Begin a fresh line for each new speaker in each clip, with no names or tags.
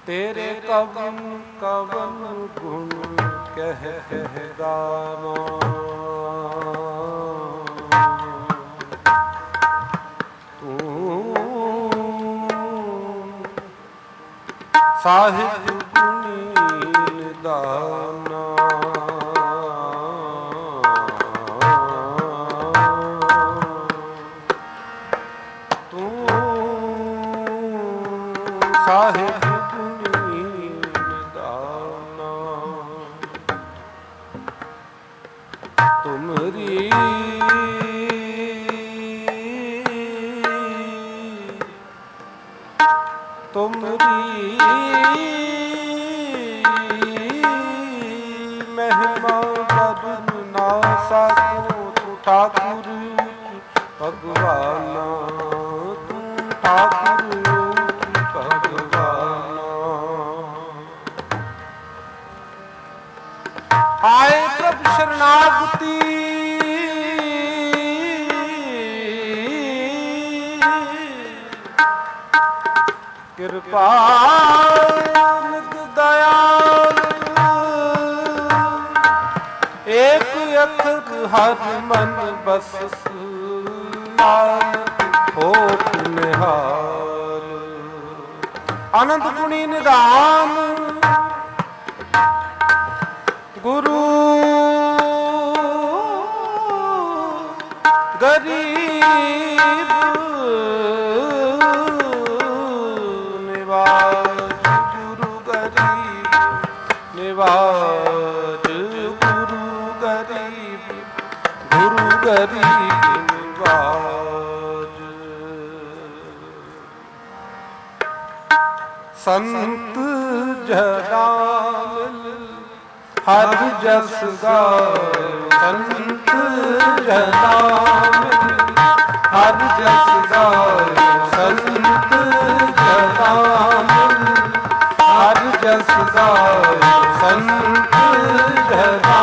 तेरे कवन कवन गुण कह कह गावा, तू साहिब गुणी निदाना। तू साहिब तुमरी तुमरी महिमा बदन ना सको, तू ठाकुर भगवाना, तू ठाकुर भगवाना। आए प्रभु शरणागति कृपा निध दयाल, एक अखर हर मन बस होत निहाल। आनंद गुणी निधान गुरु गरीब निवाज, गुरु गरीब निवाज, गुरु गरीब निवाज। संत जना हर जस गायो, संत जना हर जस गायो, संत जना हर जस गायो, संत जना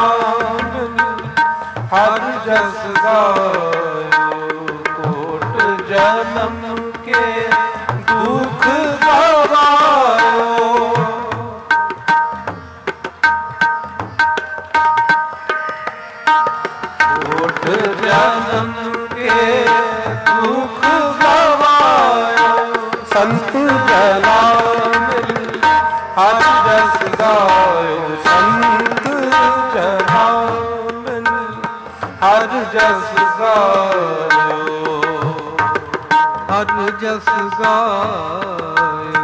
हर जस गायो। कोट जन्म के दुख गवायो, जन्म के दुख गवायो। संत जना हर जस गायो, संत जना हर जस गायो, हर जस गायो।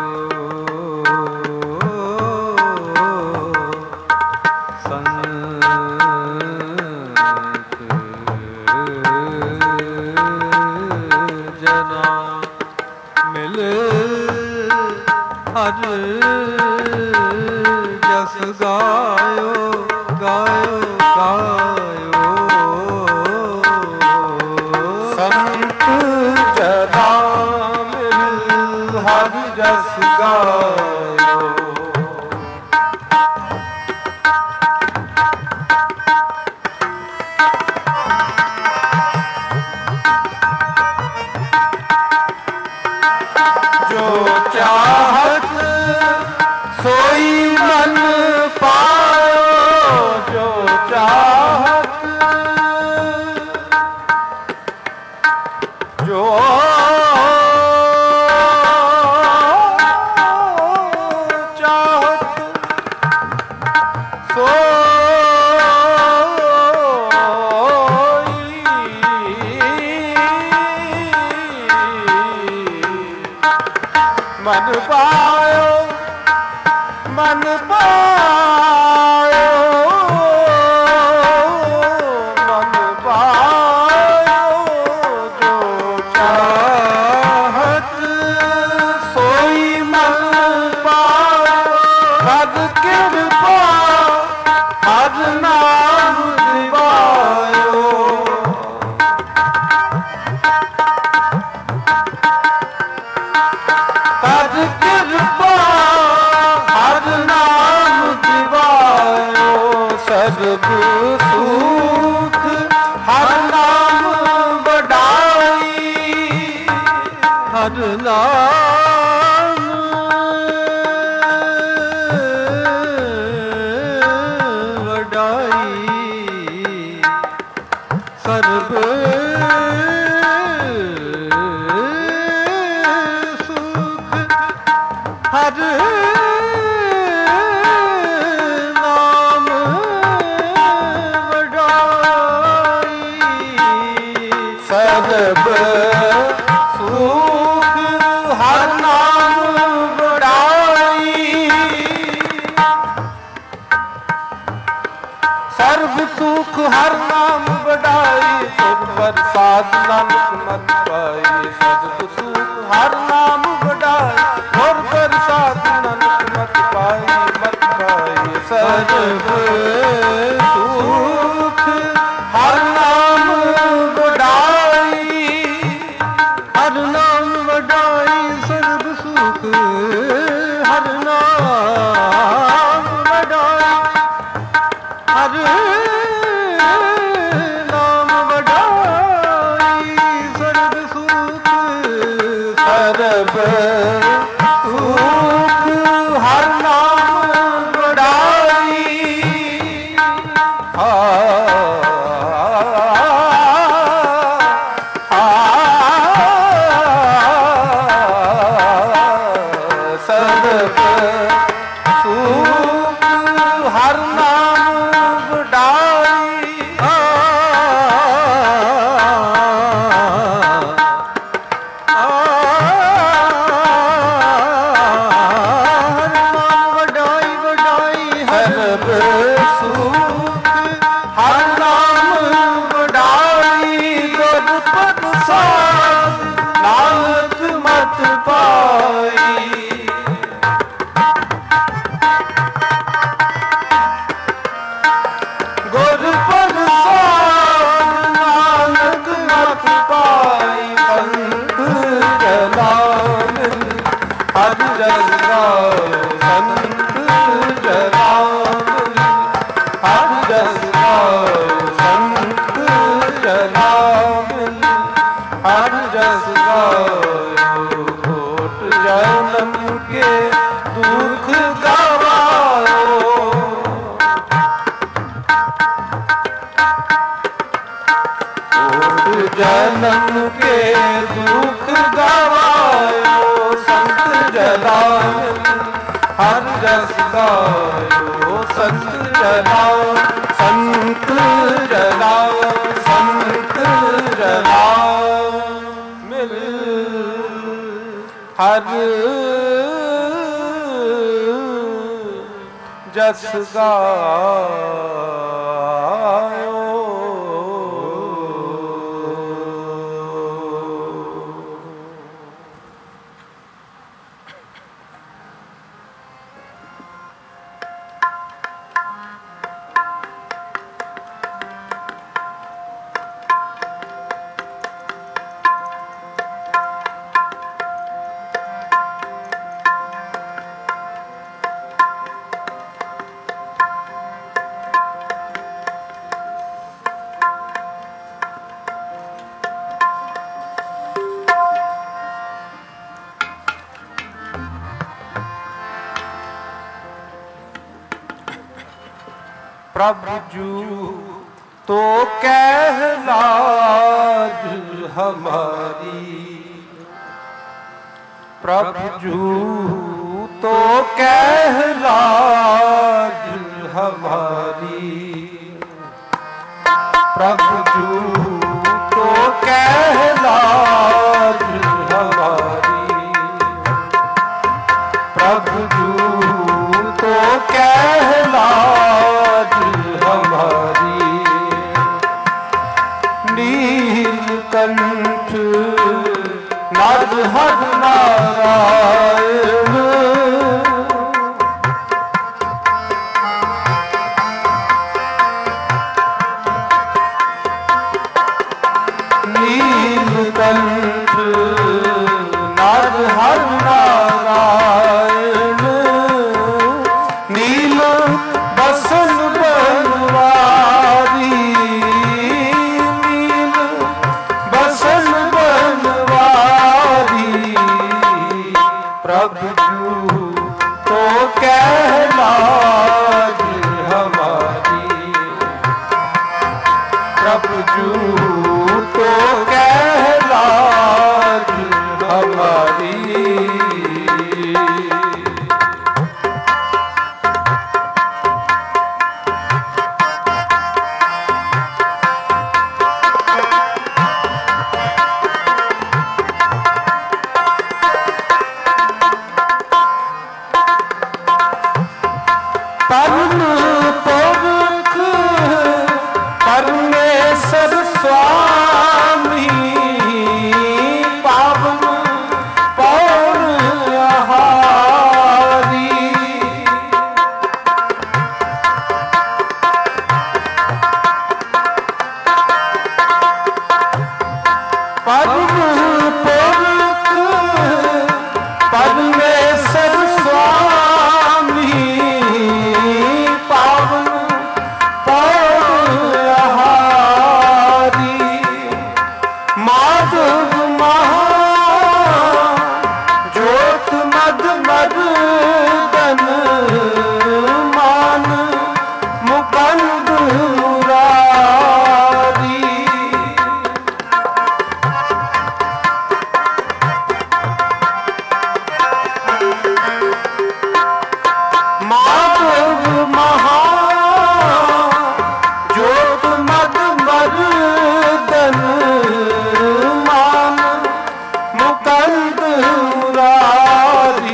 हर जस गायो गायो गायो। संत जना मिल हर जस गायो। जो चाहत सोई मन पायो, जो चाहत जो चाहत मन पायो, मन पायो, मन पायो। जो चाहत सोई मन पायो, हर कृपा हर नाम दिवायो। हर कृपा हर नाम दिवायो। सर्ब सुख हर नाम बढ़ाई, हर नाम ਸਰਬ ਸੁਖ ਹਰ ਨਾਮ ਵਡਾਈ ਸਰਬ ਸੁਖ ਹਰ ਨਾਮ ਵਡਾਈ ਸਰਬ ਸੁਖ ਹਰ ਨਾਮ ਵਡਾਈ ਸੁਖ ਪ੍ਰਸਾਦ ਨਾਨਕ ਮਤ ਪਾਈ ਸਰਬ ਸੁਖ ਹਰ ਨਾਮ ਵਡਾਈ ਗੁਰ ਪ੍ਰਸਾਦ ਨਾਨਕ ਮਤ ਪਾਈ ਸਰਬ ਸੁਖ ਹਰ ਨਾਮ ਵਡਾਈ ਹਰ ਨਾਮ ਵਡਾਈ ਸਰਬ ਸੁਖ ਹਰ ਨਾਮ ਵਡਾਈ ਹਰ ਨਾਮ ਵਡਾਈ ਸਰਬ ਸੁਖ ਸਰਬ ਸੁਖ ਹਰ ਨਾਮ ਵਡਾਈ ਸਰਬ ਸੁਖ ਹਰ ਨਾਮ ਵਡਾਈ ਸਰਬ ਸੁਖ ਹਰ ਨਾਮ ਵਡਾਈ ਗੁਰ ਪ੍ਰਸਾਦ ਨਾਨਕ ਮਤ ਪਾਈ ਗੁਰ ਪ੍ਰਸਾਦ ਨਾਨਕ ਮਤ ਪਾਈ ਸੰਤ ਜਨਾਂ ਹਰ ਜਸ ਗਾਏ ਸੰਤ ਜਨਾਂ ਹਰ ਜਸ ਗਾਏ ਸੰਤ ਜਨਾਂ ਹਰ ਜਸ ਗਾਏ ਕੋਟ ਜਨਮ ਕੇ ਦੁਖ ਗਵਾਓ ਜਨਮ ਕੇ ਦੁਖ ਗਵਾਇਓ ਸੰਤ ਜਨਾਂ ਹਰ ਜਸ ਗਾਇਓ ਸੰਤ ਜਨਾਂ ਸੰਤ ਜਨਾਂ ਸੰਤ ਜਨਾਂ ਮਿਲ ਹਰ ਜਸ ਗਾਇਓ प्रभु जू तो कह लाज हमारी प्रभु जू तो कह लाज हमारी प्रभु जू तो कह लाज हमारी प्रभु जू तो कह लाज हमारी नीलकंठ नाद हर नारायण नीलकंठ नाद हर नारायण नील बसन बनवारी नील बसन बनवारी प्रभु जू तो कह लाज हमारी। परम पुरख परमेश्वर स्वामी पावन पौर आहारी। परम पुरख परमेश्वर स्वामी पावन पौर आहारी। माधव महा ज्योत मद मदन मान मुकंद मुरारी। माधव महा ज्योत मद मदन मान मुकंद मुरारी।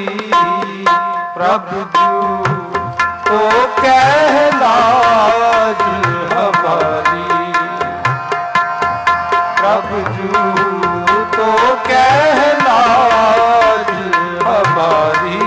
प्रभु तो कह लाज हमारी। प्रभु तो कह लाज हमारी।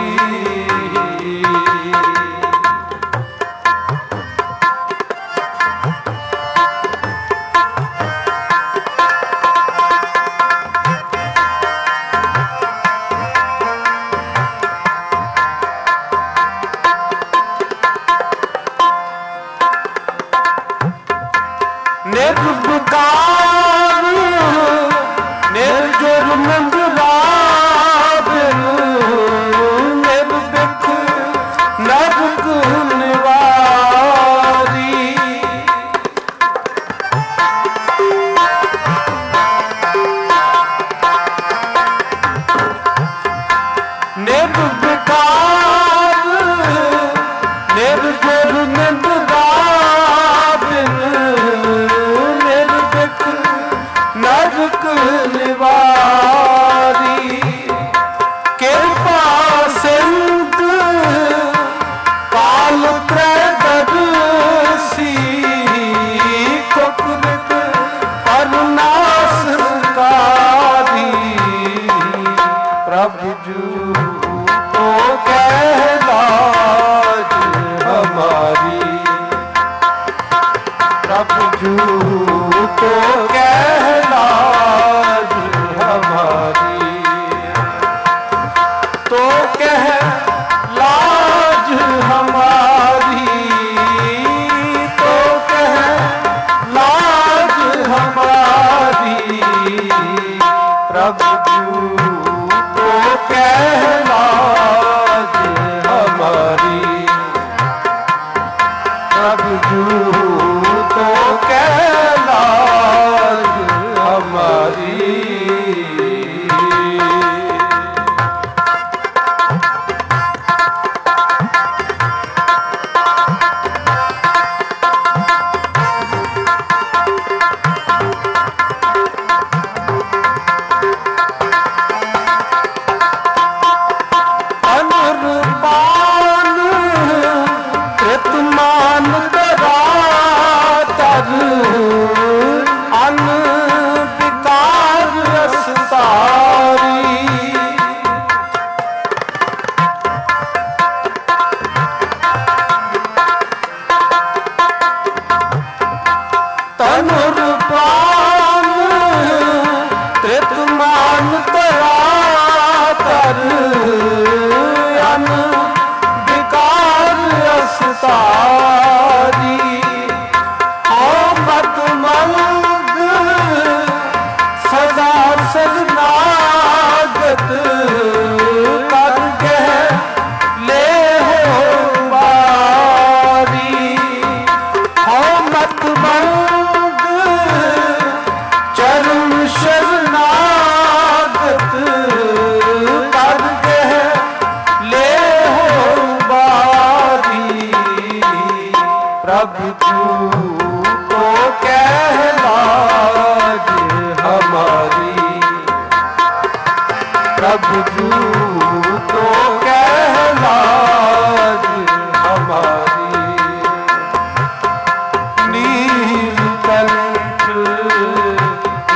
निर्विकार निर्जुर मंगलाबिन निर्विख नरक निवारी। निर्विकार निर्जुर मंगलाबिन निर्विख नरक निवारी।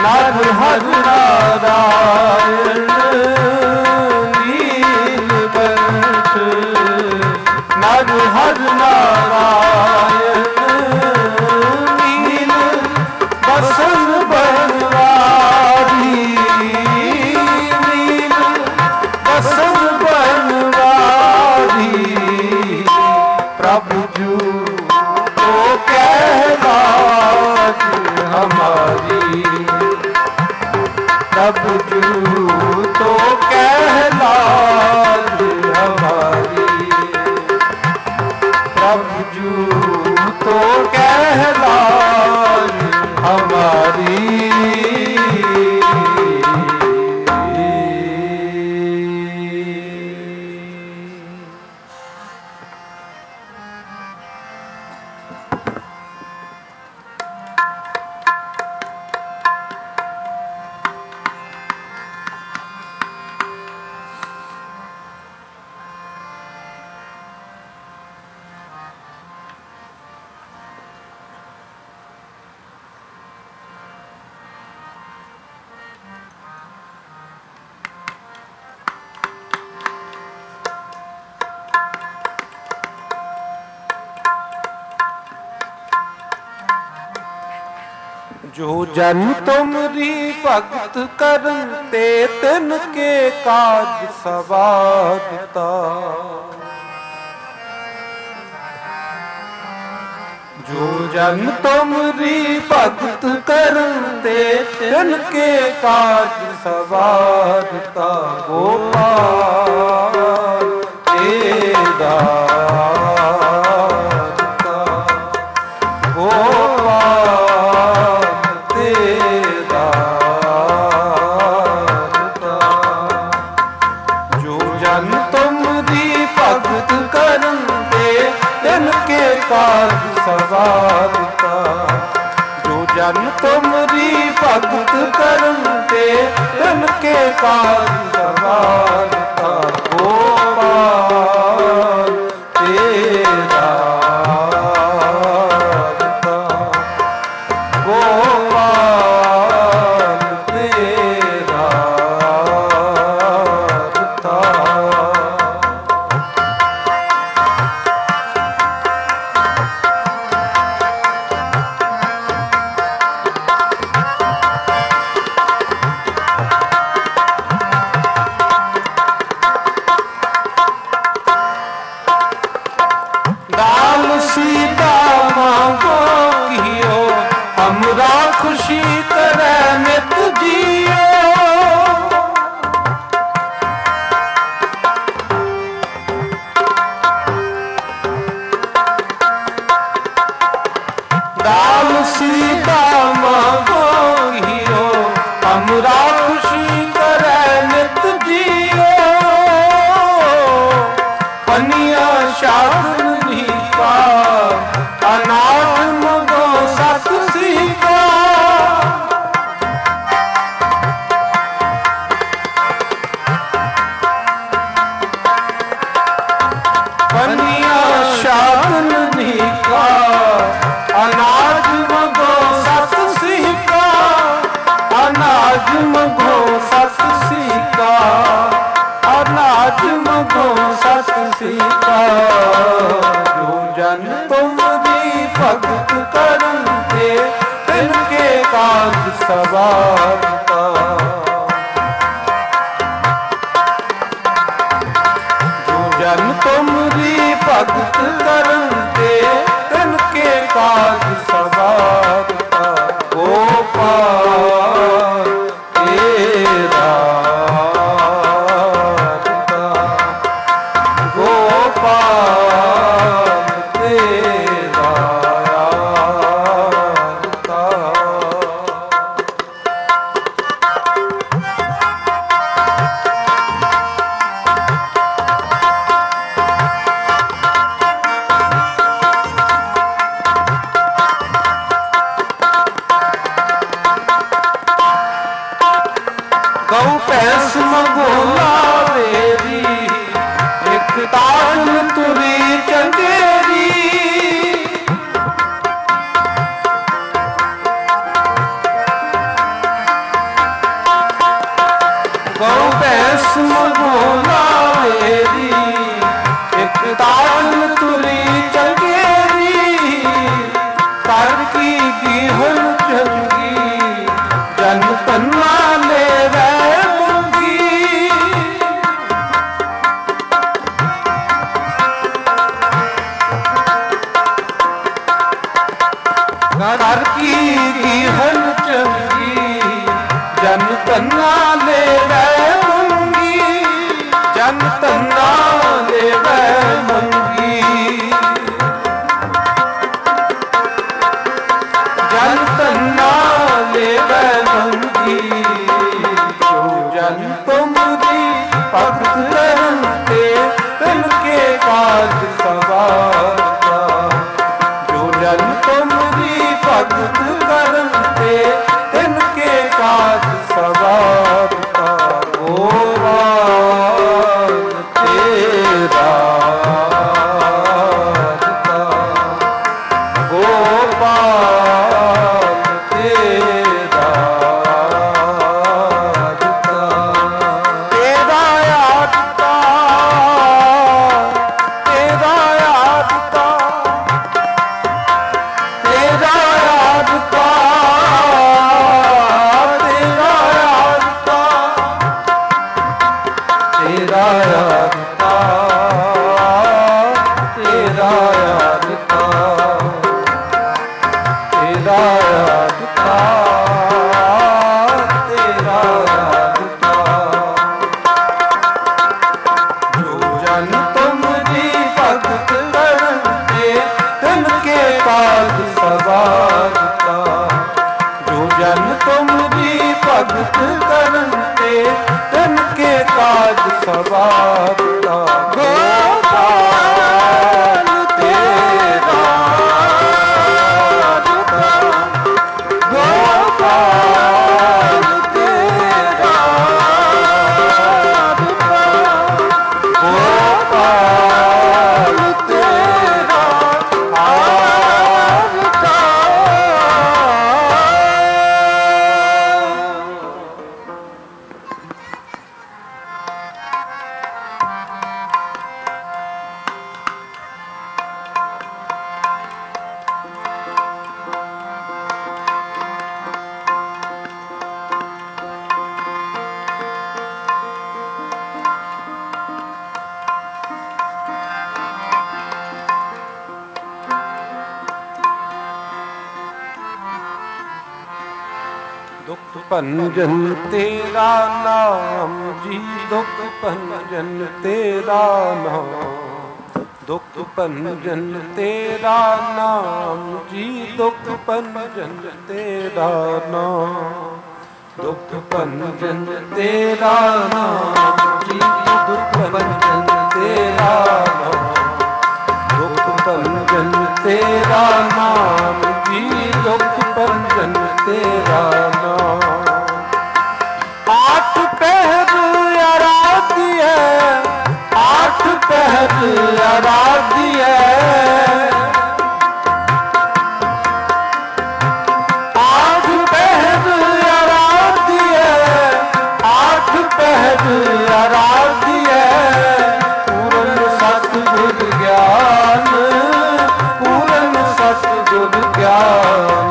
ਨਰ ਹਰ ਨਾਰਾਇਣ ਨੀਲਕੰਠ ਨਰ ਹਰ ਨਾਰਾਇਣ ਨੀਲ ਬਸਨ ਬਨਵਾਰੀ ਨੀਲ ਬਸਨ ਬਨਵਾਰੀ ਪ੍ਰਭु जू तो कहलाज हमारी प्रभु जू तो कहलाज हमारी प्रभु जू तो कहलाज हमारी जो जन तुमरी भगत करन ते तिन के काज सवारता जो जन तुमरी भगत करन ते तिन के काज सवारता गोपाल तेरा सवारता जो जन तुमरी भगत करन ते तिनके काज सवारता गोपाल तेरा गोपाल तेरा खुशी करे नित जियो दाल सीता मांगो हमरा खुशी करे नित जियो पनिया शासन नीका अनाथ मगो सत सीका पनिया शासन नीका अनाज मगो सत सीका अनाज मगो सत सीका अनाज मगो सत सीका जो जन तुमरी भगत करन ते तिनके काज सवारता जो जन तुमरी भगत करन ते तिनके काज सवारता गोपाल तेरा गोपाल तेरा ਰਸਮ ਬੋਲਾਵੇਰੀ, ਇੱਕ ਤਾਰਨ ਤੁਰੀ ਚੰਗੇਰੀ, ਕਰ ਕੀ ਗੀਹਨ ਚੰਗੀ, ਜਨ ਤੰਨਾ ਲੈਵੈ ਮੁੰਗੀ। ਕਰ ਕੀ ਗੀਹਨ ਚੰਗੀ, ਜਨ ਤੰਨਾ ਲੈਵੈ ਮੁੰਗੀ, ਜਨ ਤੰਨਾ ਲੈਵੈ ਮੁੰਗੀ, ਜਨ ਤੰਨਾ ਲੈਵੈ ਮੁੰਗੀ। ਜੋ ਜਨ ਤੁਮਰੀ ਭਗਤ ਕਰਨ ਤੇ ਤਿਨ ਕੇ ਕਾਜ ਸਵਾਰਤਾ, ਜੋ ਜਨ ਤੁਮਰੀ ਭਗਤ ਕਰਨ ਤੇ ਤਿਨ ਕੇ ਕਾਜ ਸਵਾਰਤਾ। ਗੋਪਾਲ ਤੇਰਾ ਭਗਤ ਕਰਨ ਤੇ ਤਿਨ ਕੇ ਕਾਜ ਸਵਾਰਤਾ। ਗੋਪਾਲ ਤੇਰਾ ਗੋਪਾਲ ਤੇਰਾ ਗੋਪਾਲ ਤੇਰਾ ਦੁਖ ਭੰਜਨ ਤੇਰਾ ਨਾਮ ਜੀ, ਦੁਖ ਭੰਜਨ ਤੇਰਾ ਨਾਮ, ਦੁਖ ਭੰਜਨ ਤੇਰਾ ਨਾਮ ਜੀ, ਦੁਖ ਭੰਜਨ ਤੇਰਾ ਨਾਮ, ਦੁਖ ਭੰਜਨ ਤੇਰਾ ਨਾਮ ਜੀ, ਦੁਖ ਭੰਜਨ ਤੇਰਾ ਨਾਮ, ਦੁਖ ਭੰਜਨ ਤੇਰਾ ਨਾਮ ਜੀ, ਦੁਖ ਭੰਜਨ ਤੇਰਾ ਨਾਮ। ਆਠ ਪਹਿਰ ਆਰਾਧਿਐ, ਆਠ ਪਹਿਰ ਆਰਾਧਿਐ, ਆਠ ਪਹਿਰ ਆਰਾਧਿਐ, ਆਠ ਪਹਿਰ ਆਰਾਧਿਐ, ਪੂਰਨ ਸਤਿਗੁਰ ਗਿਆਨ, ਪੂਰਨ ਸਤਿਗੁਰ ਗਿਆਨ,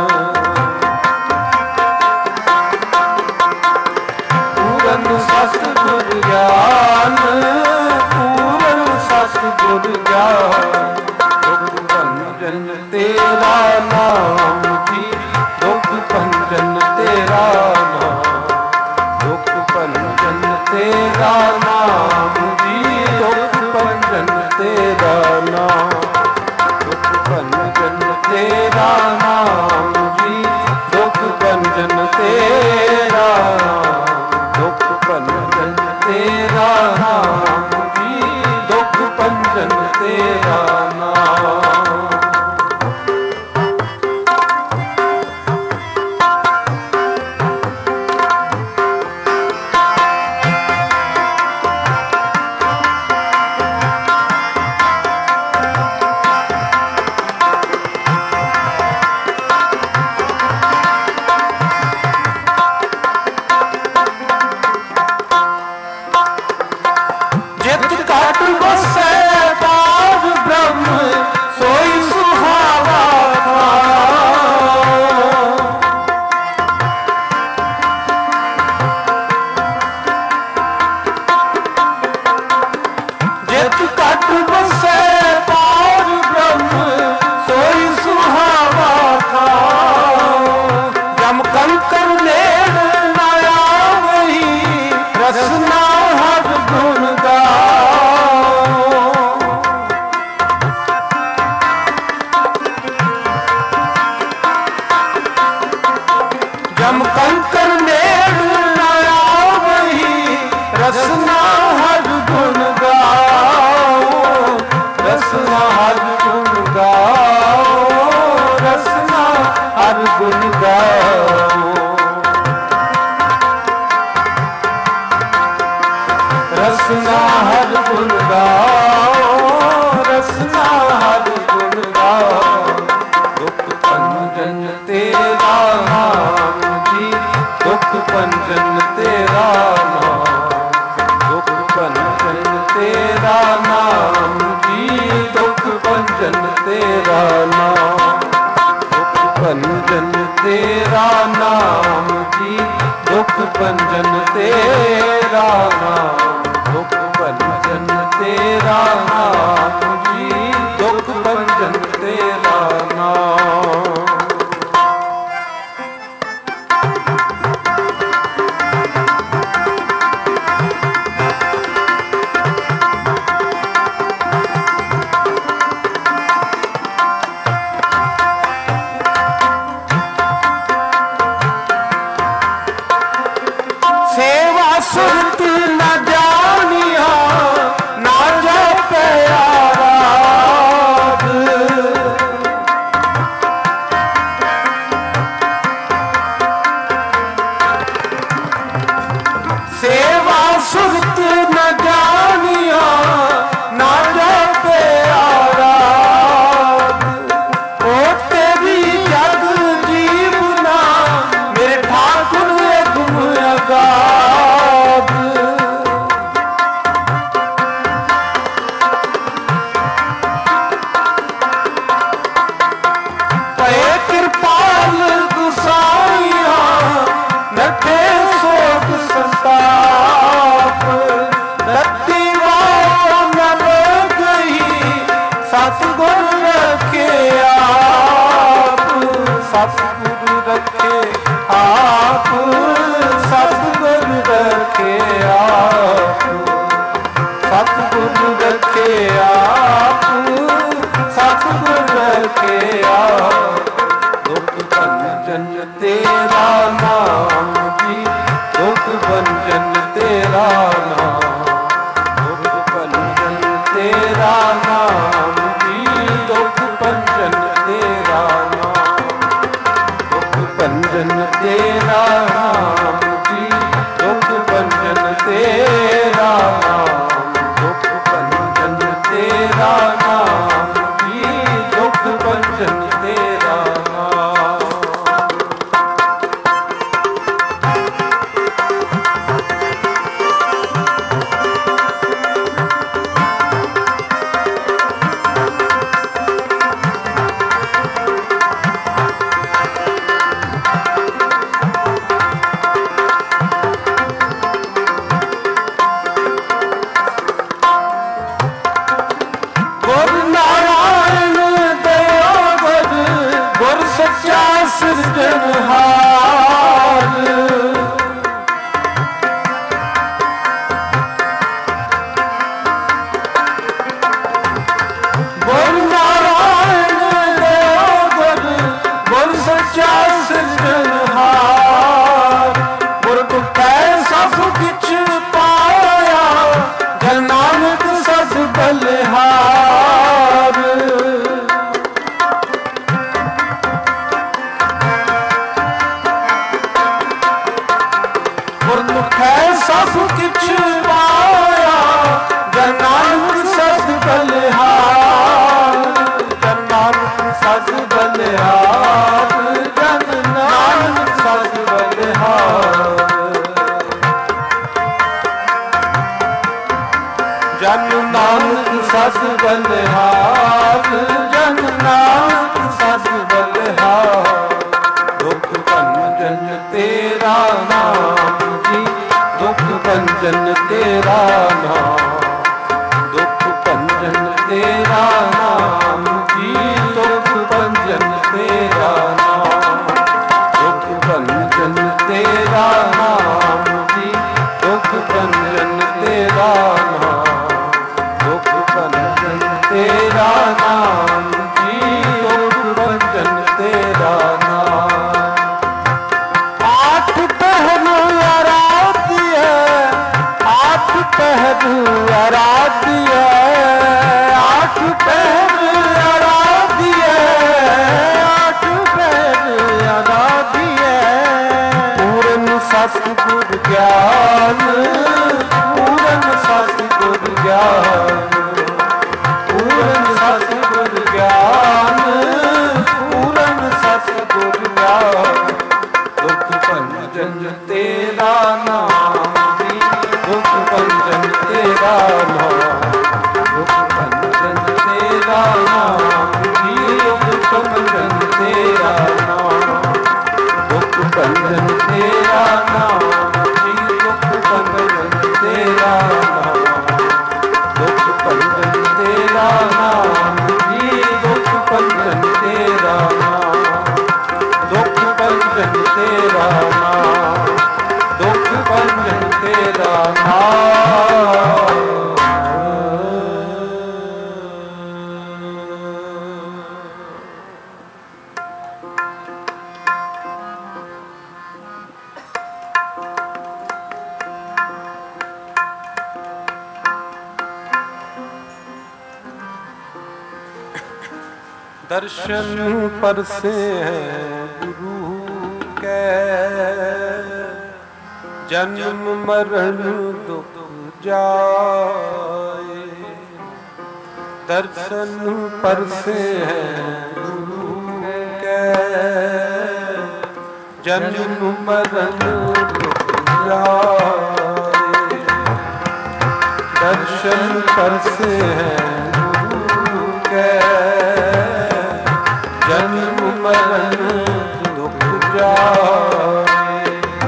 ਪੂਰਨ ਸਤਿਗੁਰ ਗਿਆਨ, ਪੂਰਨ ਸਤਿਗੁਰ ਗਿਆਨ। ਦੁਖ ਭੰਜਨ ਤੇਰਾ ਨਾਮ ਜੀ, ਦੁਖ ਭੰਜਨ ਤੇਰਾ ਨਾਮ, ਦੁਖ ਭੰਜਨ ਤੇਰਾ ਨਾਮ ਜੀ, ਦੁਖ ਭੰਜਨ ਤੇਰਾ ਨਾਮ, ਦੁਖ ਭੰਜਨ ਤੇਰਾ ਨਾਮ ਜੀ, ਦੁਖ ਭੰਜਨ ਤੇਰਾ ਨਾਮ, ਦੁਖ ਭੰਜਨ ਤੇਰਾ ਨਾਮ ਜੀ, ਦੁਖ ਭੰਜਨ ਤੇਰਾ ਨਾਮ। जम कंकर नेड़ न आवही, रसना हर गुण गाओ, रसना हर गुण गाओ, रसना हर गुण गाओ, रसना हर गुण गाओ, रसना हर गुण गाओ। दुख भंजन तेरा नाम जी, दुख भंजन तेरा नाम, दुख भंजन तेरा नाम जी, दुख भंजन तेरा नाम, दुख भंजन तेरा नाम जी, दुख भंजन तेरा नाम, दुख भंजन तेरा नाम जी, दुख भंजन तेरा नाम। सेवा सुरत न जानिया, ना जपे आराध, सेवा सुरत न जानिया, ना जपे आराध। ओ तेरी जग जीवना, मेरे ठाकुर गुम अगाध। पए कृपाल गुसाइया, नठे शोक संताप, दत्ती बात न गई, सतगुर रखे आप, सतगुर रखे आप, सतगुर रखे आप, सतगुर रखे आप, सतगुर रखे आप। दुख भंजन तेरा नाम जी, दुख भंजन तेरा नाम, दुख भंजन तेरा नाम जी, दुख भंजन तेरा नाम, दुख भंजन तेरा नाम जी, दुख भंजन तेरा नाम, दुख भंजन तेरा नाम जी, दुख भंजन तेरा नाम। गुर नारायण दयावर, गुर सच्चा सिरजनहार, गुर नारायण दयावर, गुर सच्चा सिरजनहार। गुर दुखै सब किछ पाया, जन नानक सद बलिहार। गुर दुखै सब किछ पाया, जन नानक सद बलिहार, जन नानक सद बलिहार, जन नानक सद बलिहार। जन नानक सद बलिहार, जन नानक सद बलिहार। दुख भंजन तेरा नाम जी, दुख भंजन तेरा नाम, दुख भंजन तेरा नाम जी, दुख भंजन तेरा नाम, दुख भंजन तेरा नाम जी, दुख भंजन तेरा नाम, दुख भंजन तेरा नाम जी, दुख भंजन तेरा नाम। ਸਤਿਗੁਰ ਗਿਆਨ, ਪੂਰਨ ਸਤਿਗੁਰ ਗਿਆਨ, ਪੂਰਨ ਸਤਿਗੁਰ ਗਿਆਨ, ਪੂਰਨ ਸਤਿਗੁਰ ਗਿਆਨ। ਦੁਖ ਭੰਜਨ ਤੇਰਾ ਨਾਮ ਜੀ, ਦੁਖ ਭੰਜਨ ਤੇਰਾ ਨਾਮ, ਦੁਖ ਭੰਜਨ ਤੇਰਾ ਨਾਮ ਜੀ, ਦੁਖ ਭੰਜਨ ਤੇਰਾ ਨਾਮ, ਦੁਖ ਭੰਜਨ ਤੇਰਾ ਨਾਮ ਜੀ, ਦੁਖ ਭੰਜਨ ਤੇਰਾ ਨਾਮ, ਦੁਖ ਭੰਜਨ ਤੇਰਾ ਨਾਮ ਜੀ, ਦੁਖ ਭੰਜਨ ਤੇਰਾ ਨਾਮ, ਦੁਖ ਭੰਜਨ ਤੇਰਾ ਨਾਮ, ਦੁਖ ਭੰਜਨ ਤੇਰਾ ਨਾਮ। दर्शन परसे हैं गुरु के, जन्म मरण दुख जाए। दर्शन परसे हैं गुरु के, जन्म मरण दुख जाए। दर्शन परसे हैं गुरु के, जन्म मरण दुख जाए।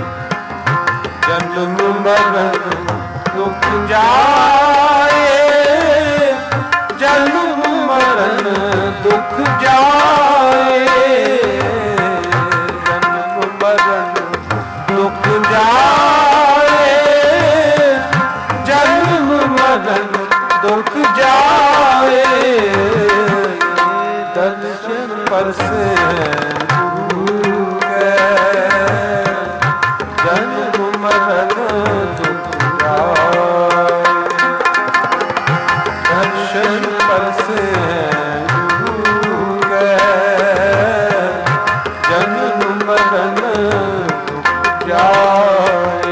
जन्म मरण दुख जाए, जन्म मरण दुख जाए। जन्म मरण दुख जाए, जन्म मरण दुख जाए। दर्शन परसे हैं गुरु के, जन्म मरण दुख जाए। दर्शन परसे हैं गुरु के, जन्म मरण दुख जाए।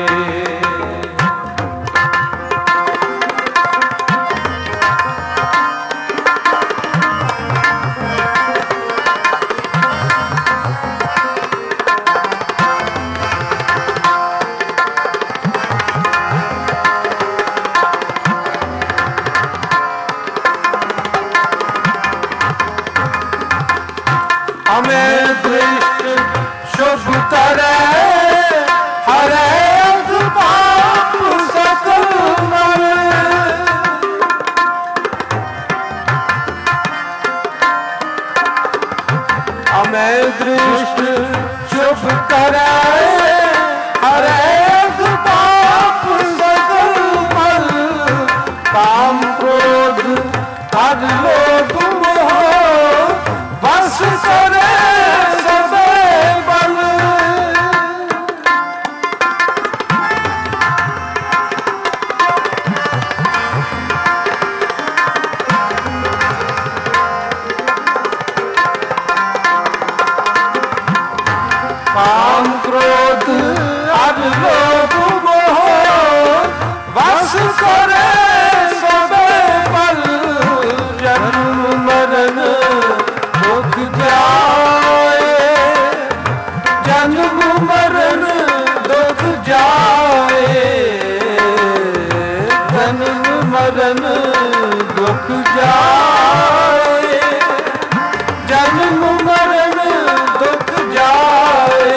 हमें दृष्ट शुभ करे, हरे अध पाप सकल मर। हमें दृष्ट शुभ करे, हरे अध पाप सकल मर। काम क्रोध हर लोभ मोह, बस करे सबे बल। काम क्रोध हर लोभ मोह, बस करे सबे बल। जन्म मरण दुख जाए, जन्म मरण दुख जाए। जन्म मरण दुख जाए, जन्म मरण दुख जाए।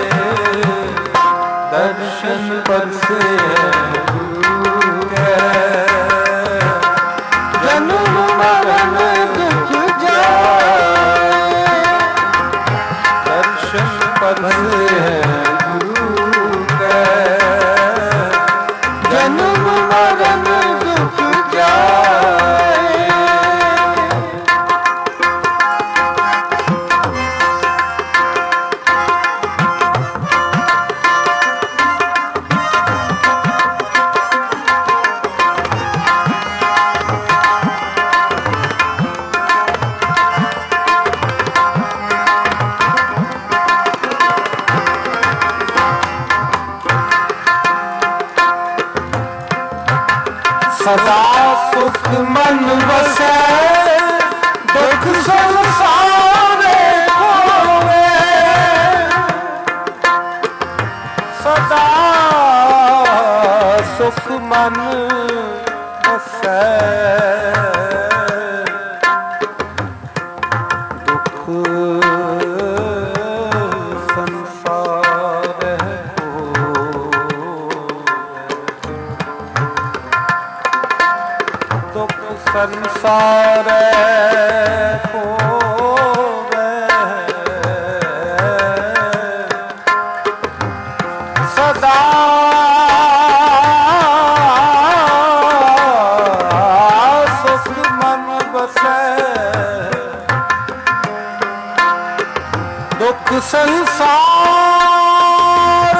दर्शन परसे हैं गुरु के, जन्म मरण दुख जाए। दर्शन परसे हैं गुरु के, जन्म मरण दुख जाए। सदा सुख मन बसै दुख संसारे होवे सदा सुख मन बसै दुख संसार दुख संसार होवे सदा सुख मन बसै दुख संसार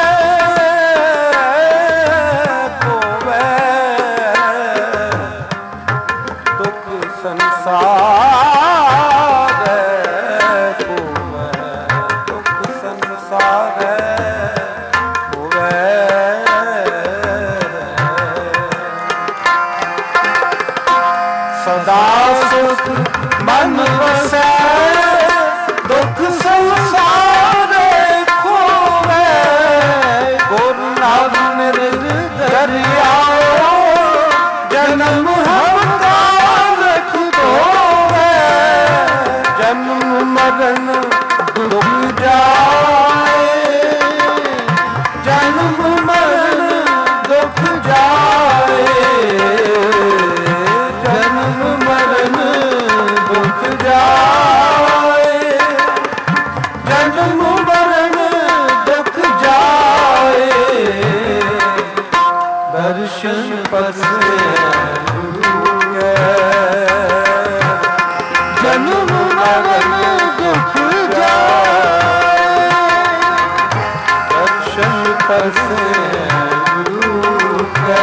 होवे दुख संसार होवे दुख संसार होवे सदा सुख मन बसै दुख संसार खोवे गुरु नाम दरियाओ जन्म हमदान धोवे जन्म मरण दुख जाए जन्म मरण दुख जाए जन्म मरण दुख जाए जन्म मरण दुख जाए दर्शन पसे गुरु के जन्म मरण दुख जाए दर्शन पसे गुरु के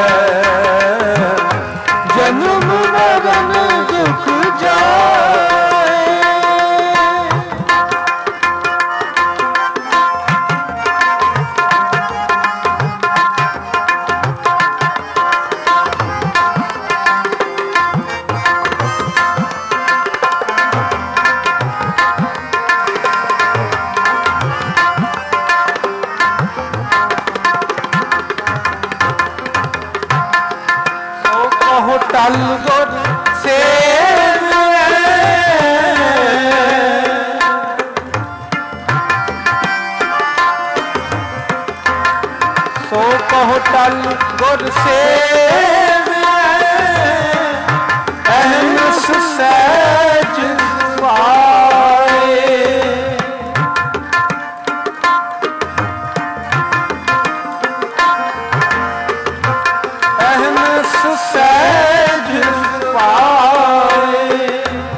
जन्म मरण दुख जाए टल गुर सेव सो कहो टल गुर सेव अहनस सहज पाए अहनस सहज पाए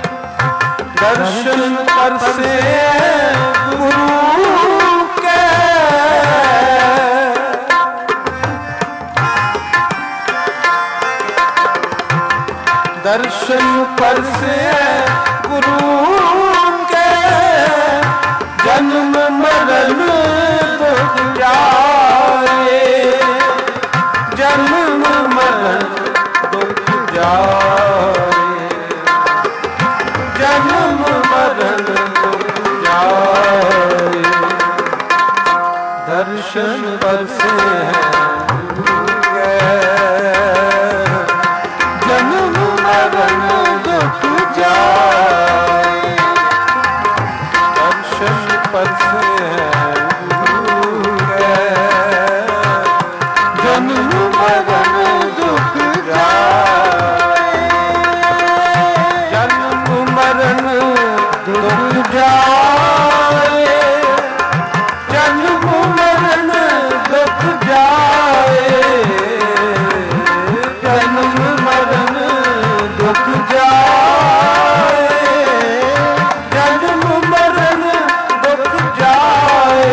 दर्शन परसे गुरु के दर्शन परसे गुरु के जन्म मरण दुख जाए जन्म मरण दुख जाए जन्म मरण दुख जाए दर्शन परसे गुरु के जन्म मरण दुख जाए दर्शन परसे गुरु के जन्म मरण दुख जाए जन्म मरण दुख जाए जन्म मरण दुख जाए जन्म मरण दुख जाए जन्म मरण दुख जाए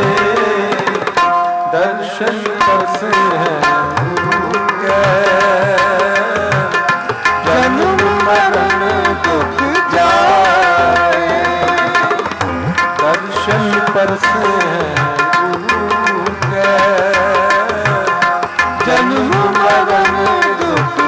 दर्शन परसे गुरु के जन्म मरण दुख जाए दर्शन परसे गुरु के जन्म मरण दुख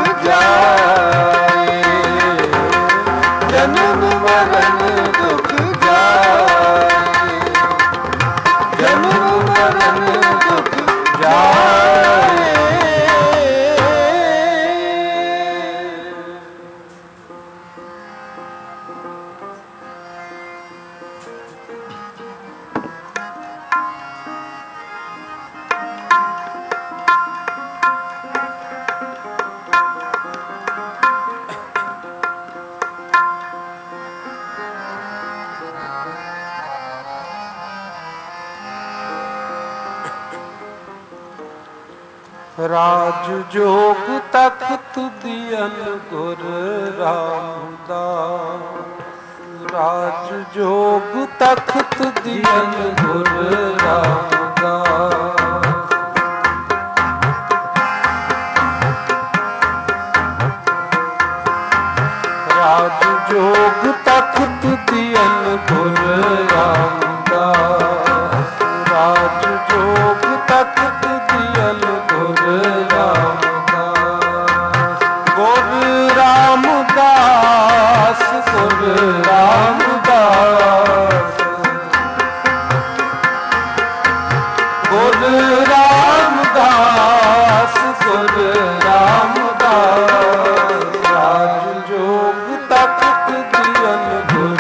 ਰਾਜ ਜੋਗ ਤਖਤ ਦੀਨ ਗੁਰ ਰਾਮਦਾਸ। ਰਾਜ ਜੋਗ ਤਖਤ ਦੀਨ ਗੁਰ ਰਾਮਦਾਸ। ਰਾਜ ਜੋਗ ਤਖਤ ਦੀਨ ਗੁਰ ਰਾਮਦਾਸ। ਰਾਜ ਜੋਗ ਤਖਤ ਦੀਨ ਗੁਰ ਰਾਮਦਾਸ। ਗੁਰ ਰਾਮਦਾਸ ਗੁਰ ਰਾਮਦਾਸ। ਗੁਰ ਰਾਮਦਾਸ ਗੁਰ ਰਾਮਦਾਸ। ਰਾਜ ਜੋਗ ਤਖਤ ਦੀਨ ਗੁਰ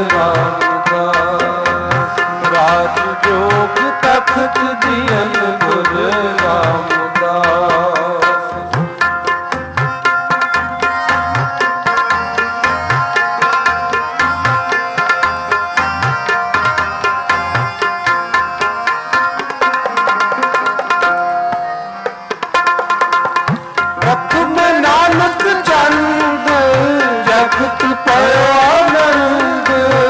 ਰਾਮਦਾਸ। ਰਾਜ ਜੋਗ ਤਖਤ ਦੀਨ ਗੁਰ ਰਾਮਦਾਸ। ਪ੍ਰਥਮ ਨਾਨਕ ਚੰਦ ਜਗਤ ਪਇਓ ਆਨੰਦ।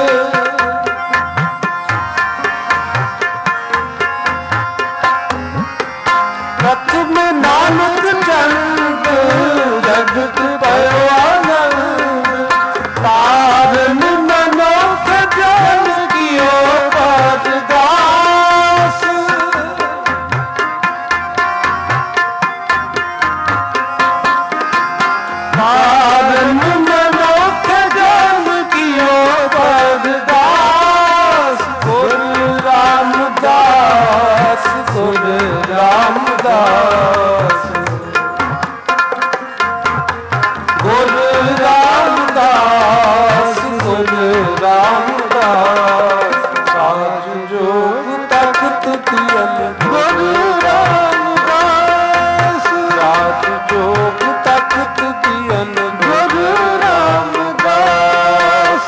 ਪ੍ਰਥਮ ਨਾਨਕ ਚੰਦ ਜਗਤ ਪਇਓ ਆਨੰਦ। ਤਾਰਨ ਮਨੁੱਖ ਜਨ ਕੀਓ ਪਰਦਾਸ। ਤਾਰਨ ਮਨੁੱਖ ਜਨ ਕੀਓ ਪਰਦਾਸ। ਗੁਰ ਰਾਮਦਾਸ ਗੁਰ ਰਾਮਦਾਸ। ਗੁਰ ਰਾਮਦਾਸ ਗੁਰ ਰਾਮਦਾਸ। ਰਾਜ ਜੋਗ ਤਖਤ ਦੀਨ ਗੁਰ ਰਾਮਦਾਸ। ਰਾਜ ਜੋਗ ਤਖਤ ਦੀਨ ਗੁਰ ਰਾਮਦਾਸ।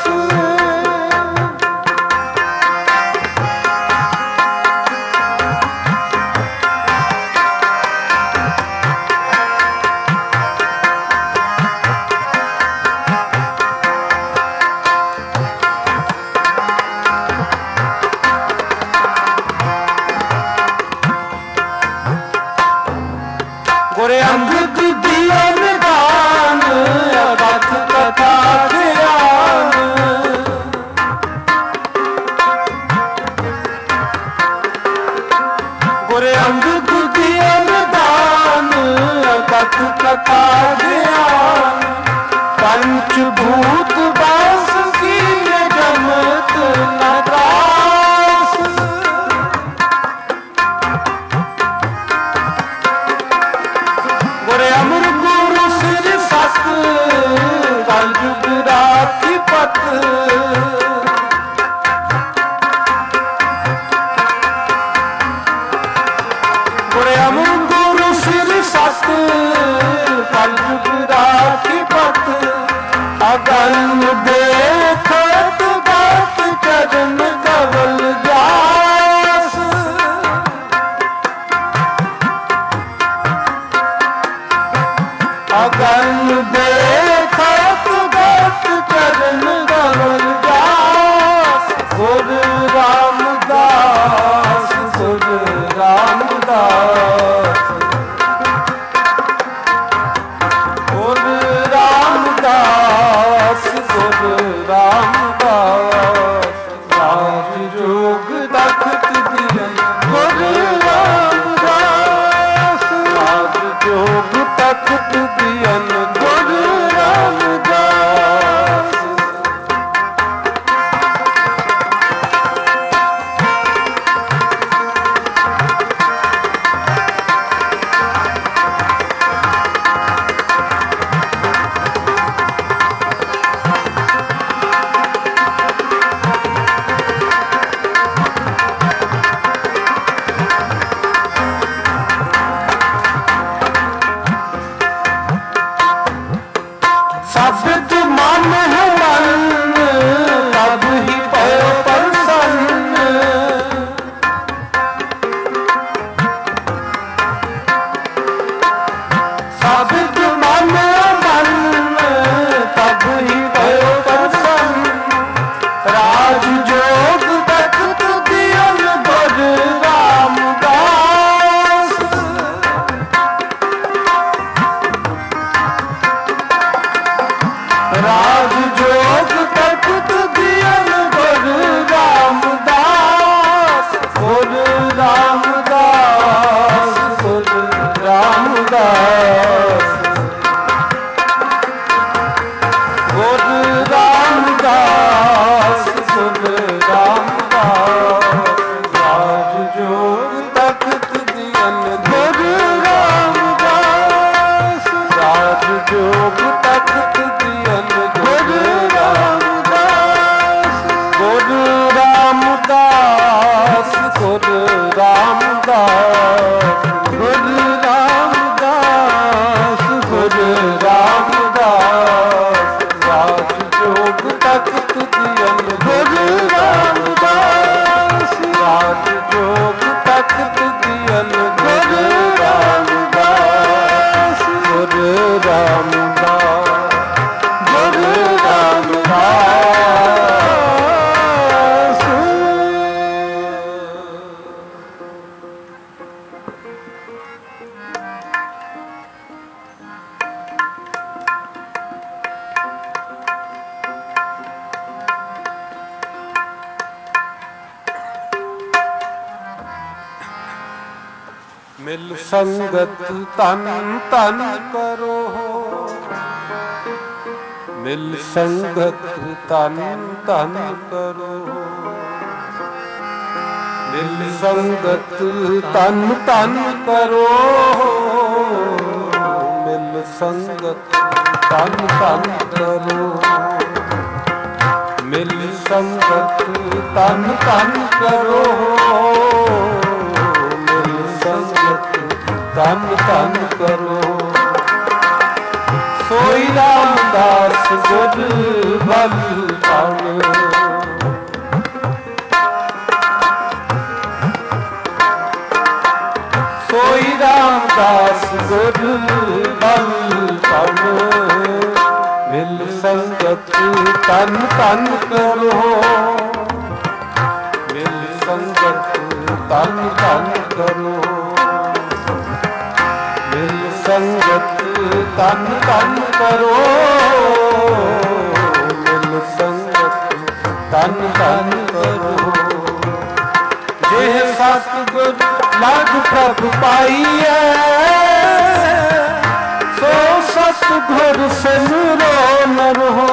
ਗੁਰ ਅੰਗਦ ਦੀਨ ਦਾਨ ਅਗਤ ਕਥਾ ਗਿਆਨ। ਗੁਰ ਅੰਗਦ ਦੀਨ ਦਾਨ ਅਗਤ ਕਥਾ ਗਿਆਨ। ਪੰਚ ਭੂਤ ਬਾਸ ਕੀਨ ਜਮਤ ਨ ਤਰਾਸ। ਗੁਰ ਅਮਰ ਗੁਰੂ ਸਿਰ ਸਤ ਕਲਯੁਗ ਰਾਖੀ ਪਤ। ਗੁਰ ਅਮਰ ਗੁਰੂ ਸਿਰ ਸਤ ਕਲਯੁਗ ਰਾਖੀ ਪਤ। ਅਗਨ ਦੇਖਤ ਬਾਤ ਚਰਨ ਕਵਲ ਜਾਸ। ਅਗਨ ਦੇਖਤ ਬਾਤ ਚਰਨ ਕਵਲ ਜਾਸ। ਗੁਰ ਰਾਮਦਾਸ ਗੁਰ ਰਾਮਦਾਸ। ਗੁਰ ਰਾਮਦਾਸ ਗੁਰ ਮਿਲ ਸੰਗਤ ਤਨ ਤਨ ਕਰੋ, ਮਿਲ ਸੰਗਤ ਤਨ ਤਨ ਕਰੋ, ਮਿਲ ਸੰਗਤ ਤਨ ਤਨ ਕਰੋ, ਮਿਲ ਸੰਗਤ ਤਨ ਤਨ ਕਰੋ, ਮਿਲ ਸੰਗਤ ਤਨ ਤਨ ਕਰੋ, ਮਿਲ ਸੰਗਤ ਤਨ ਤਨ ਕਰੋ। ਸੋਈ ਰਾਮਦਾਸ ਗੁਰ ਬਲ ਪਾਣ, ਸੋਈ ਰਾਮਦਾਸ ਗੁਰ ਬਲ ਪਾਣ, ਮਿਲ ਸੰਗਤ ਤਨ ਤਨ ਕਰੋ, ਮਿਲ ਸੰਗਤ ਤਨ ਤਨ ਕਰੋ, ਮਿਲ ਸੰਗਤ ਤਨ ਤਨ ਕਰੋ, ਮਿਲ ਸੰਗਤ ਤਨ ਤਨ ਕਰੋ। ਜੇ ਸਤਿਗੁਰ ਲਗ ਪ੍ਰਭ ਪਾਈਐ, ਸੋ ਸਤਿਗੁਰ ਸਿਮਰੋ ਨਰੋ,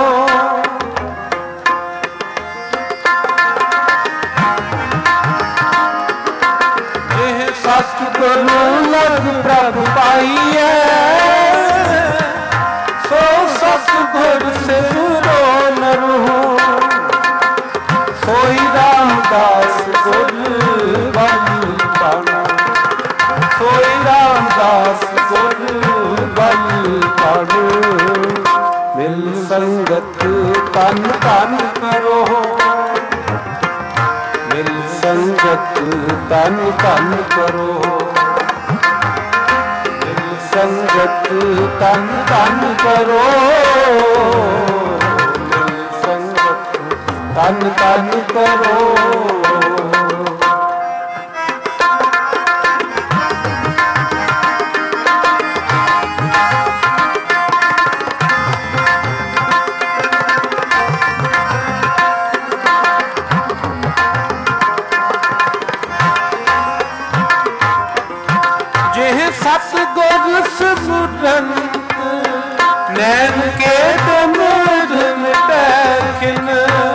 ਜੇ ਸਤਿਗੁਰ ਲਗ ਪ੍ਰਭ ਪਾਈਐ, ਸੋ ਸਤਿਗੁਰ ਸਿਮਰੋ ਨਰੋ, ਸੋਈ ਰਾਮਦਾਸ ਗੁਰ ਬਲ ਪਾਣਾ, ਸੋਈ ਰਾਮਦਾਸ ਗੁਰ ਬਲ ਪਾਣ, ਮਿਲ ਸੰਗਤ ਤਨ ਤਨ ਕਰੋ, ਮਿਲ ਸੰਗਤ ਤਨ ਤਨ ਕਰੋ, ਮਿਲ ਸੰਗਤ ਤਨ ਤਨ ਕਰੋ, ਮਿਲ ਸੰਗਤ ਤਨ ਤਨ ਕਰੋ। ਸਤਿਗੁਰ ਸਿਮਰੰਤ ਨੈਣ ਕੇ ਦਮਦ ਮਿਟੈ ਖਿਨ,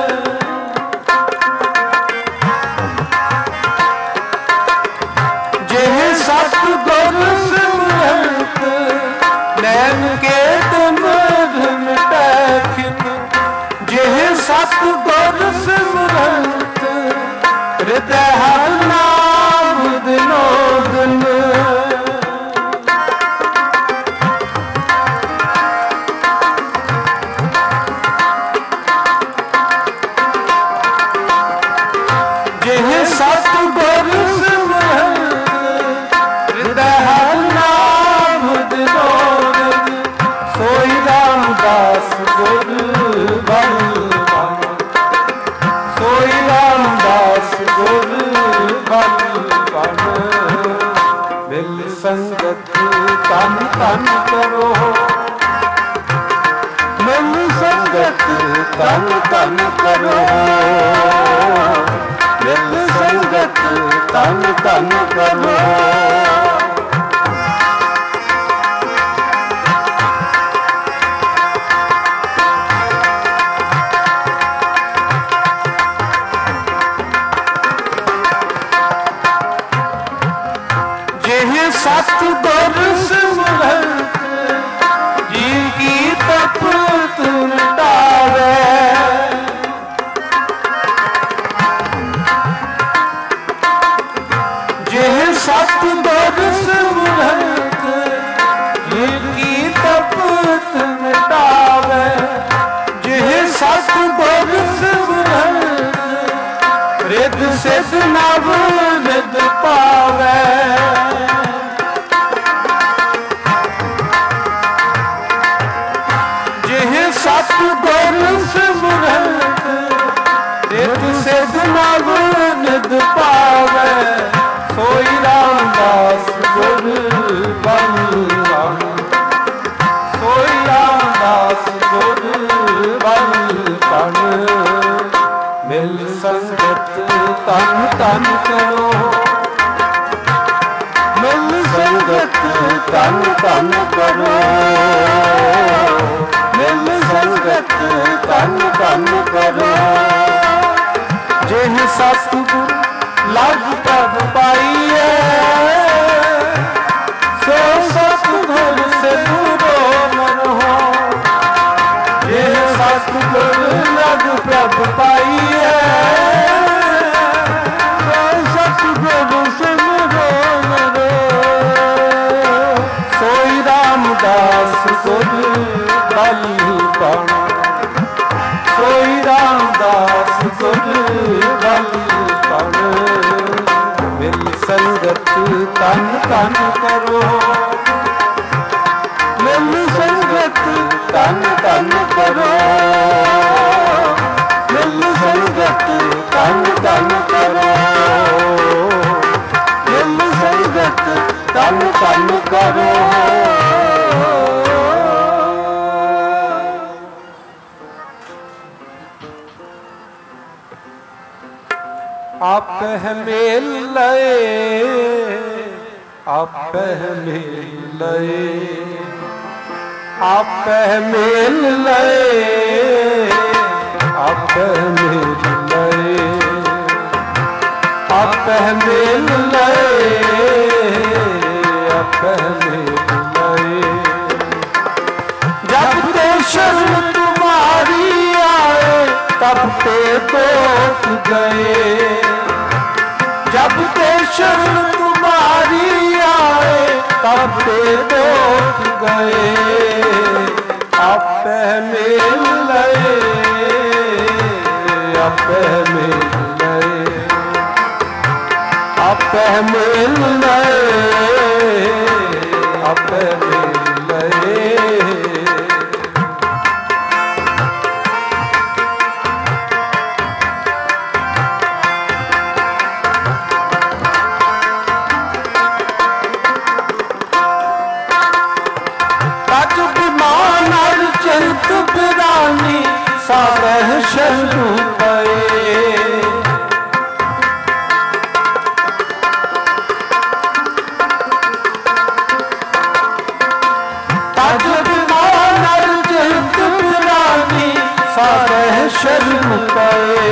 ਜੇ ਸਤਿਗੁਰ ਸਿਮਰੰਤ ਨੈਣ ਕੇ ਦਮਦ ਮਿਟੈ ਖਿਨ, ਜੇ ਸਤਿਗੁਰ ਸਿਮਰੰਤ ਹਿਰਦੈ ਹਰਿ ਨਾਮ ਦਿਨੋ ਦਿਨ, ਸਤਿਗੁਰ ਸਿਮਰੰਤ ਹਿਰਦੈ ਹਰਿ ਨਾਮ ਦਿਨੋ ਦਿਨ, ਸੋਈ ਰਾਮਦਾਸ ਗੁਰ ਬਲ ਪਾਣ, ਸੋਈ ਰਾਮਦਾਸ ਗੁਰ ਬਲ ਪਾਣ, ਮਿਲ ਸੰਗਤ ਤਨ ਤਨ ਕਰੋ, ਮਿਲ ਸੰਗਤ ਤਨ ਤਨ ਕਰੋ, ਮਿਲ ਸੰਗਤ ਤਨ ਤਨ ਕਰੋ। ਜੇ ਸਤਿਗੁਰ ਸਿਮਰੰਤ ਜੀਵ ਕੀ ਤਪਤ ਮਿਟਾਵੇ, ਸਤਿਗੁਰ ਸਿਮਰੰਤ ਜੀਵ ਕੀ ਤਪਤ ਮਿਟਾਵੇ, ਜੇ ਸਤਿਗੁਰ ਸਿਮਰੰਤ ਰਿੱਧ ਸਿੱਧ ਨਵ ਨਿਧ ਪਾਵੇ, ਧਨ ਧਨ ਕਰੋ। ਮਿਲ ਸੰਗਤ ਧਨ ਧਨ ਕਰੋ। ਜਿਹ ਸਤਿਗੁਰ ਲਗ ਪ੍ਰਭ ਪਾਈਐ, ਸੋ ਸਤਿਗੁਰ ਸੇ ਦੂਰੋ ਨ ਰਹੋ। ਜਿਹ ਸਤਿਗੁਰ ਲਗ ਪ੍ਰਭ ਪਾਈਐ, ਸੋ ਸਤਿਗੁਰ ਸੇ ਦੂਰੋ ਨ ਰਹੋ। ਸੋਈ ਰਾਮਦਾਸ ਗੁਰ ਬਲੀ ਬਾਣਾ, ਸੋਈ ਰਾਮਦਾਸ ਗੁਰ ਬਲੀ ਬਾਣਾ। ਮਿਲ ਸੰਗਤ ਤਨ ਤਨ ਕਰੋ। ਮਿਲ ਸੰਗਤ ਤਨ ਤਨ ਕਰੋ। ਮਿਲ ਸੰਗਤ ਤਨ ਤਨ ਕਰੋ। ਮਿਲ ਸੰਗਤ ਤਨ ਤਨ ਕਰੋ। ਆਪਹਿ ਮੇਲ ਲਏ, ਆਪਹਿ ਮੇਲ ਲਏ, ਆਪਹਿ ਮੇਲ ਲਏ, ਆਪਹਿ ਮੇਲ ਲਏ, ਆਪਹਿ ਮੇਲ ਲਏ, ਆਪਹਿ ਮੇਲ ਲਏ। ਜਬ ਤੇ ਸ਼ਰਨ ਤੁਮਾਰੀ ਆਏ, तब ते टूट गए। जब ते शरण तुम्हारी आए, तब ते टूट गए। आपे मिल लए, आपे मिल लए, आपे मिल लए, आपे मिल लए। चंत बिरानी सारह शरणु पए। तज बिमानर चंत बिरानी सारह शरणु पए।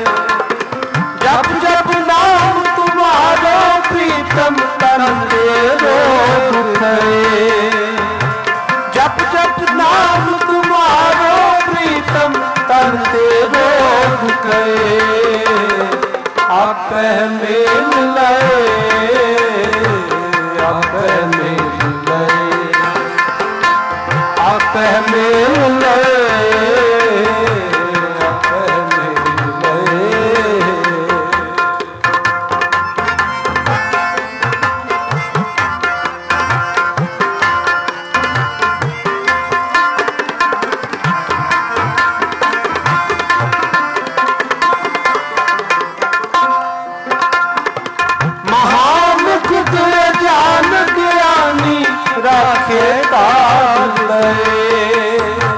जप जप नाम तुम्हारो प्रीतम तन तेरो दुखए। जप जप नाम तुम्हारो प्रीतम तन तेरो दुखए। आपे मिल लए, आपे मिल लए, आपे मिल लए, आपे मिल लए। राखे ताल लए।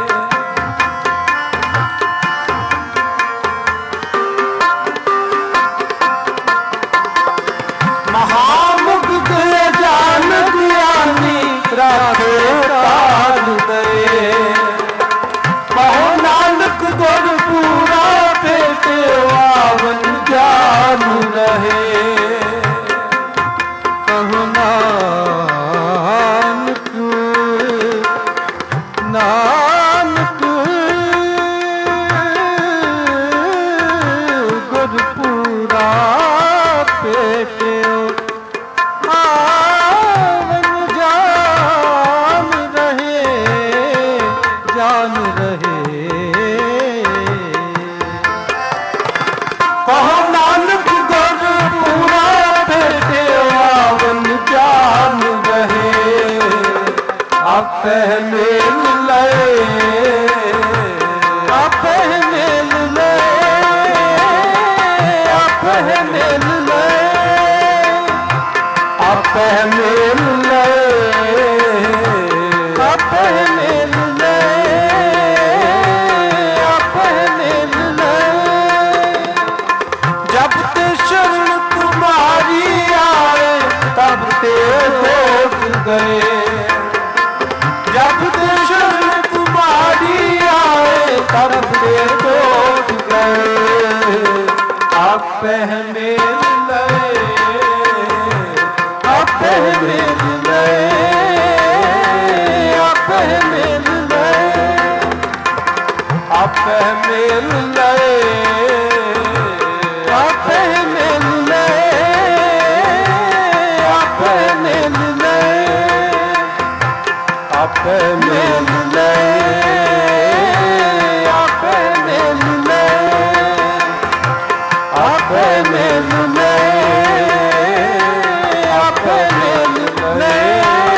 महामुक्त जान ज्ञानी राखे ताल दए। कहो नानक गुर पूरा भेटे आवन जान रहे। कहो नानक गुरपुरा पेट्यो आवन जान रहे, जान रहे। कहो नानक गुरपुरा पेट्यो आवन जान रहे। आपे मिल लए, आपे मिल लए, आपे मिल लए, आपे मिल लए, आपे मिल लए, आपे मिल लए। जब ते शरण तुम्हारी आए, तब ते टूट गए। आपे मेल लए, आपे मेल लए, आपे मेल लए, आपे मेल लए, आपे मेल लए, आपे मेल लए, आपे मेल लए, आपे मेल लए, आपे मेल लए, आपे मेल लए।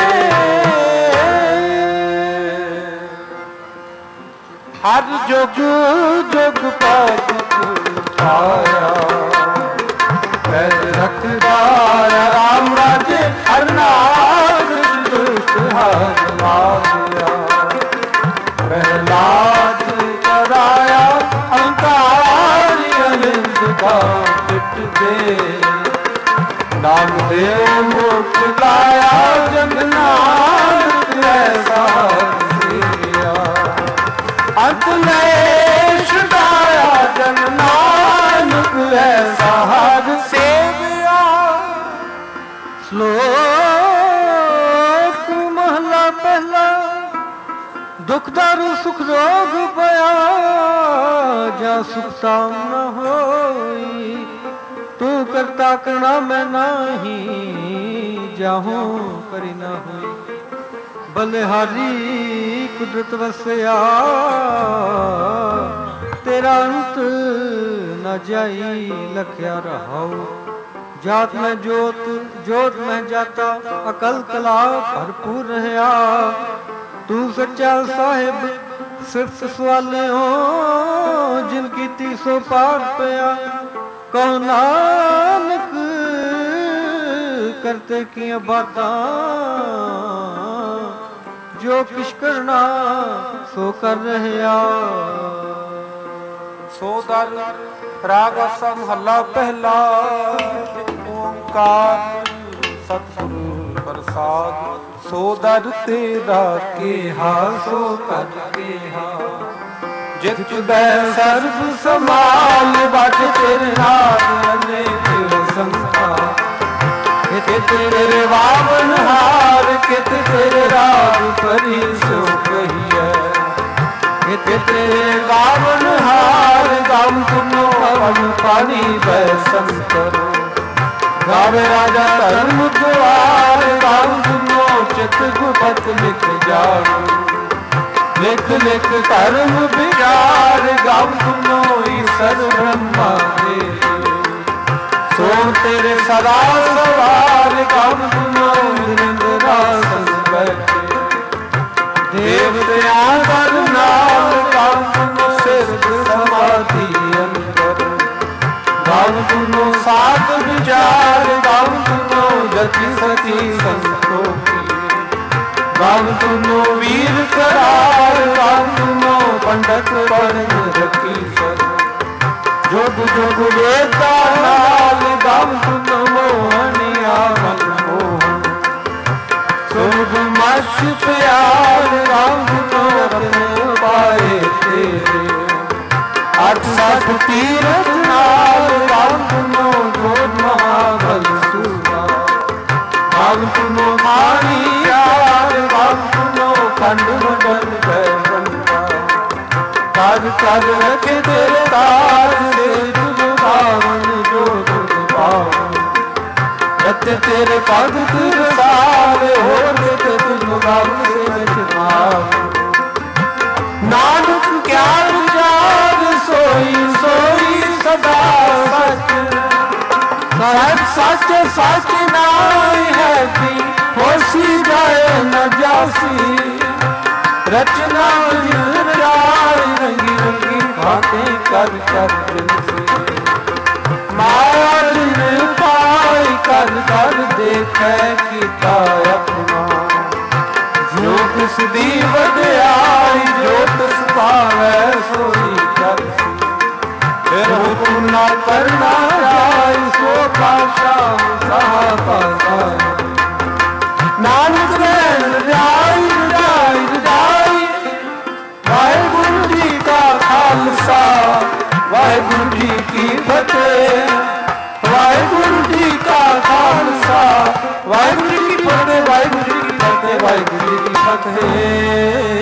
हर जुग जुग पद पाया, पैर रखदार राम राजे, हर नाग दुष्ट हाथ मारिया, प्रहलाद कराया अहंकार अहिंद का पिट दे, नामदेव मुक्त लाया जग नानक ऐसा सिया, अंत में छुड़ाया जन नानक ऐसा हर सेविया। श्लोक महला पहला। दुख दारू सुख रोग पया, जा सुख ताम न होई, तू करता करना मैं नाही, जाहूं करी न होई, बलिहारी कुदरत वसया, तेरा अंत न जाई लखया रहाऊ, जात में जोत जोत में जाता, अकल कला भरपूर रहा, तू सच्चा साहिब सिर्फ सवाले हो, जिनकी 300 पार पया, कहो नानक करते किया बातां, जो किश करना सो कर रहा। सो दर राग आसा महला पहला। ओंकार सतगुरु प्रसाद, सो दर तेरा केहा सो कर केहा, जित दै सर्व समाल, बट तेरे नाथ अनेक संख्या, कित तेरे वावन हार, कित तेरे राग परी सो कहिए, कित तेरे गावन हार, गाम सुनो पवन पानी बैसन करो, गावे राजा धर्म द्वार, गाम सुनो चित गुपत लिख जाओ, लिख लिख धर्म बिगार, गाम सुनो ईश्वर ब्रह्मा देव, सो तेरे सदा सवार, गाम सुनो इंद्रासन बैठे, देवतियां पर नाम, गाम सुनो सिर समाधि अंतर, गाम सुनो सात विचार, गाम सुनो जति सती संतोषी, गाम सुनो वीर करार, गाम सुनो पंडित पढ़ रखी सर, जोग जोग वेदा नाल, गाम सुनो मोहनिया मन मोहन, सुभ मश प्यार, गाम सुनो रत्न पाए तेरे, 8 तीरथ नाल, गाम सुनो जोध महाबल सूरा, गाम सुनो मानी यार, गाम सुनो खंड मंडल बैठा, कर कर रखे तेरे ताज, दे तुझ पावन जो तुझ पावन, रखे तेरे पद तुझ सारे, हो देते तुझ गाम से बचनाव, नानक क्या विचार, सोई सोई सदा सच, सच सच सच नाई है थी, होसी जाए न जासी, रचना रंगी रंगी बातें कर कर जिनसे, माया दिन पाई कर कर देखे किता अपना, जो किस दी वड्याई, जो तिस पावै सोई करसी, फिर हुक्म ना करना जाय, सो पाशाह सहा पासाई, नानक रैन रजाई रजाई रजाई, वाहिगुरु जी का खालसा, वाहिगुरु जी की फतेह। ਰਖੇ।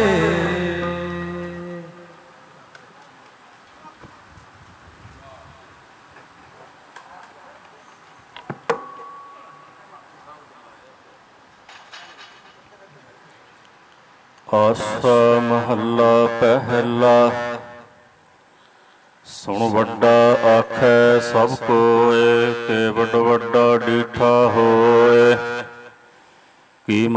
ਆਸਾ ਮਹੱਲਾ ਪਹਿਲਾ। ਸੁਣ ਵੱਡਾ ਆਖੈ ਸਭ ਕੋਇ, ਕੇ ਵੱਡ ਵੱਡਾ ਡੀਠਾ ਹੋਏ। ਕੀ